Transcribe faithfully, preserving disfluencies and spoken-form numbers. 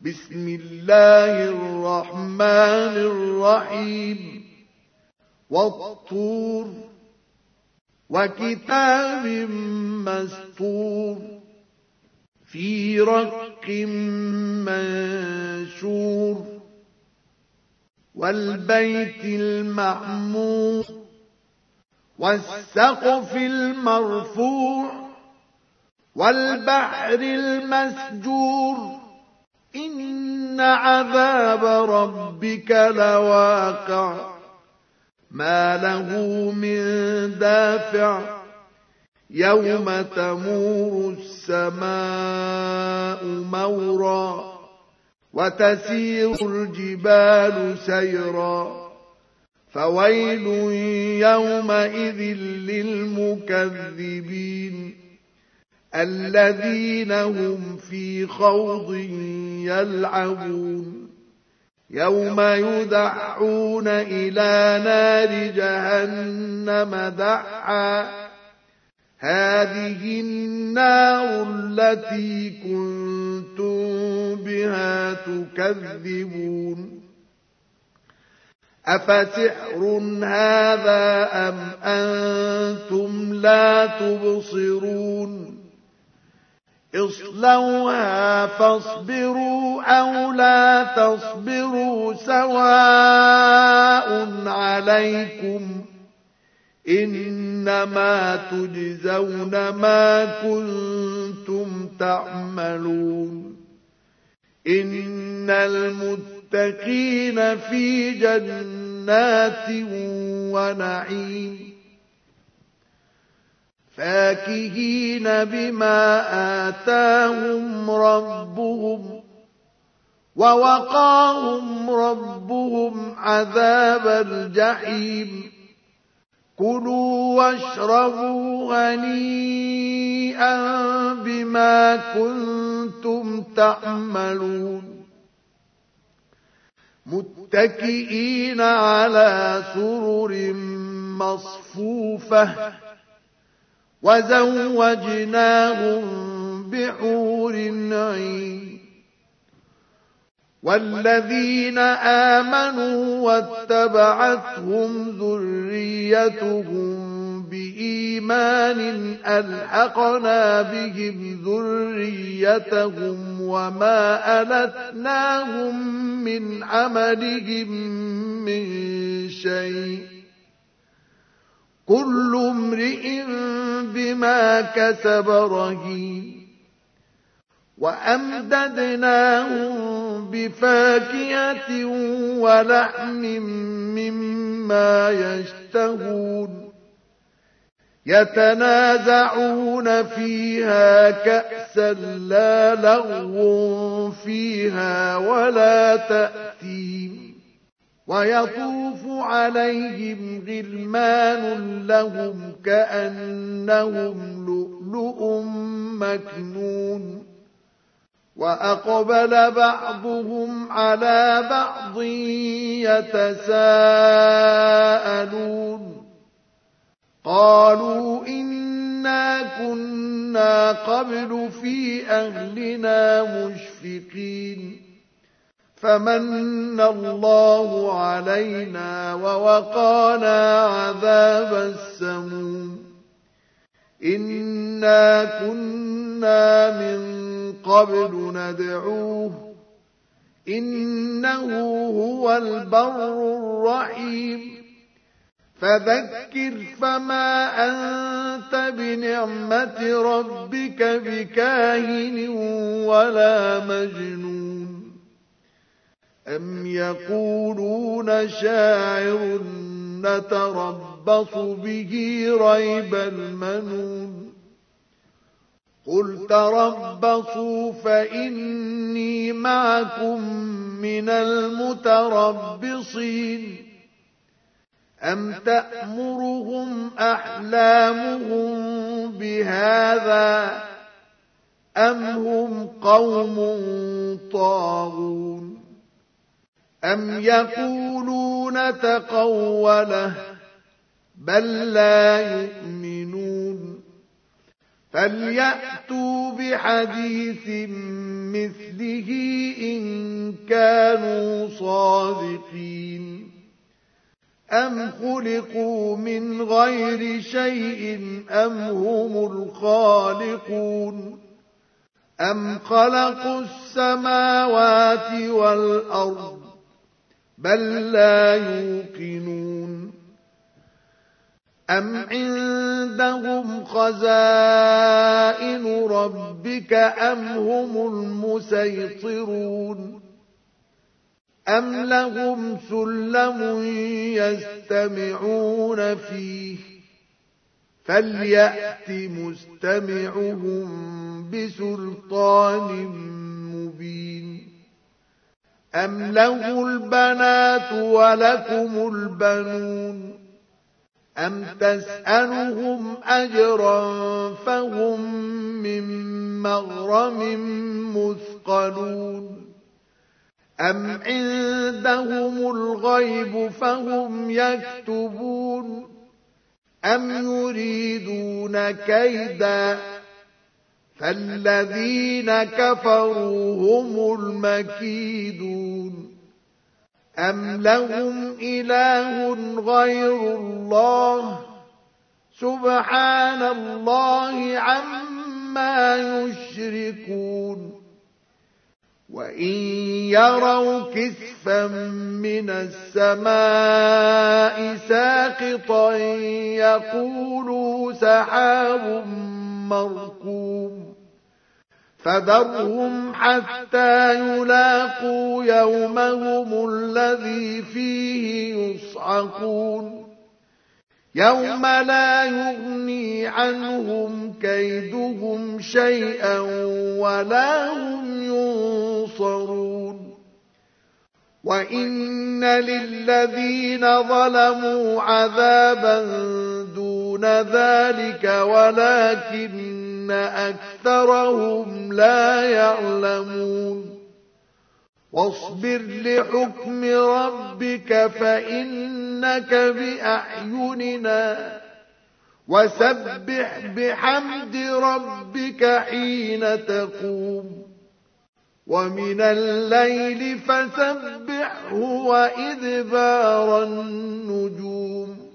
بسم الله الرحمن الرحيم والطور وكتاب مسطور في رق منشور والبيت المعمور والسقف المرفوع والبحر المسجور إن عذاب ربك لواقع ما له من دافع يوم تمور السماء مورا وتسير الجبال سيرا فويل يومئذ للمكذبين الذين هم في خوض يلعبون يوم يدعون إلى نار جهنم دعا هذه النار التي كنتم بها تكذبون أفسحر هذا أم أنتم لا تبصرون اصلوها فاصبروا أو لا تصبروا سواء عليكم إنما تجزون ما كنتم تعملون إن المتقين في جنات ونعيم فاكهين بما آتاهم ربهم ووقاهم ربهم عذاب الجحيم كلوا واشربوا هنيئا بما كنتم تعملون متكئين على سرر مصفوفة وزوجناهم بحور عين والذين آمنوا واتبعتهم ذريتهم بإيمان ألحقنا بهم ذريتهم وما ألتناهم من عملهم من شيء كل امرئ بما كسب رهين وأمددناهم بفاكهة ولحم مما يشتهون يتنازعون فيها كأسا لا لغو فيها ولا تأثيم ويطوف عليهم غلمان لهم كأنهم لؤلؤ مكنون وأقبل بعضهم على بعض يتساءلون قالوا إنا كنا قبل في أهلنا مشفقين فمن الله علينا ووقانا عذاب السموم إنا كنا من قبل ندعوه إنه هو البر الرحيم فذكر فما أنت بنعمة ربك بكاهن ولا مجنون أم يقولون شاعر نتربص به ريب المنون قل تربصوا فإني معكم من المتربصين أم تأمرهم أحلامهم بهذا أم هم قوم طاغون أم يقولون تقوله بل لا يؤمنون فليأتوا بحديث مثله إن كانوا صادقين أم خلقوا من غير شيء أم هم الخالقون أم خلقوا السماوات والأرض بل لا يوقنون أم عندهم خزائن ربك أم هم المسيطرون أم لهم سلم يستمعون فيه فليأت مستمعهم بسلطان مبين أم له البنات ولكم البنون أم تسألهم أجرا فهم من مغرم مثقلون أم عندهم الغيب فهم يكتبون أم يريدون كيدا فالذين كفروا هم المكيدون أم لهم إله غير الله سبحان الله عما يشركون وإن يروا كسفا من السماء ساقطا يقولوا سحاب مركوم فذرهم حتى يلاقوا يومهم الذي فيه يصعقون يوم لا يغني عنهم كيدهم شيئا ولا هم ينصرون وإن للذين ظلموا عذابا دون ذلك ولكن أكثرهم لا يعلمون واصبر لحكم ربك فإنك بأعيننا وسبح بحمد ربك حين تقوم ومن الليل فسبحه وإدبار النجوم